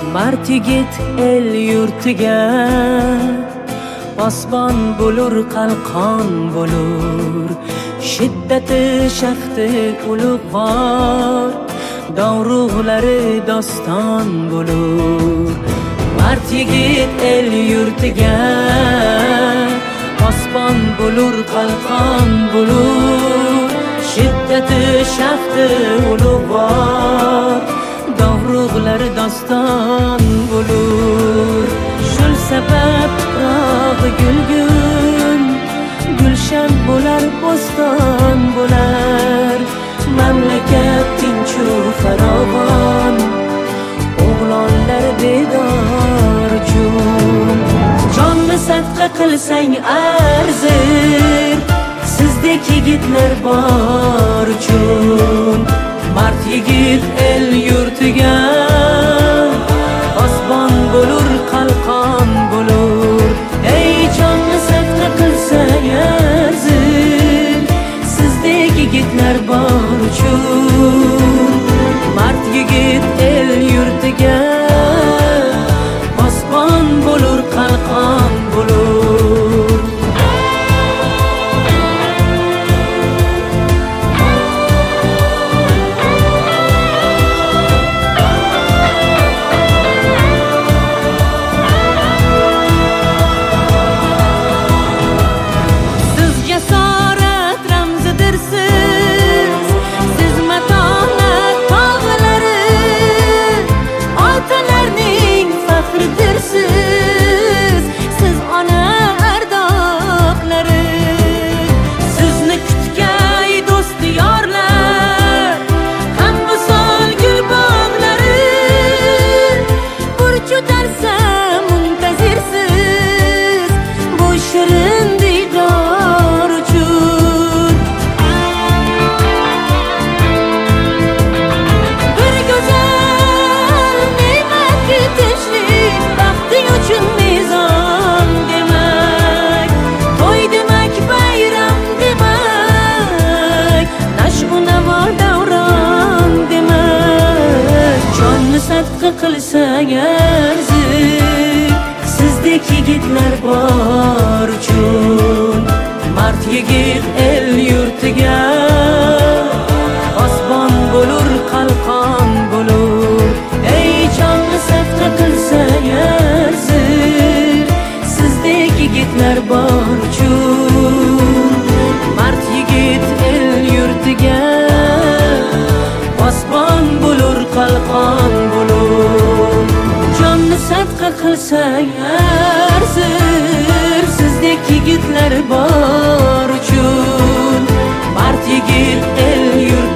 mard yigit el yurtiga posbon bo'lur, qalqon bo'lur. Shiddati shaxti ulug'vor, dovrug'lari doston bo'lur. Mard yigit el yurtiga posbon bo'lur, qalqon bo'lur. Shiddati shaxti ulug'vor, dovrug'lari doston bo'lur. Shul sabab tuprog'i gulgun, gulshan bo'lar, bo'ston bo'lar. Mamlakat tinchu farovon, o'g'lonlar bedor uchun. Jonni sadqa qilsang arzir, sizdek yigitlar bor uchun. Mard yigit el yurtiga posbon bo'lur, qalqon bo'lur. Ey jonni sadqa qilsang arzir, sizdek yigitlar bor uchun. Mard yigit el yurtiga posbon bo'lur, qalqon bo'lur. Qilsang arzir, sizdek yigitlar bor uchun. Mard yigit el yurtiga posbon bo'lur, qalqon bo'lur. Ey jonni sadqa qilsang arzir, sizdek yigitlar bor uchun. Mard yigit el yurtiga posbon bo'lur, qalqon bo'lur. Jonni sadqa qilsang arzir, sizdek yigitlar bor uchun. Mard yigit el yurtiga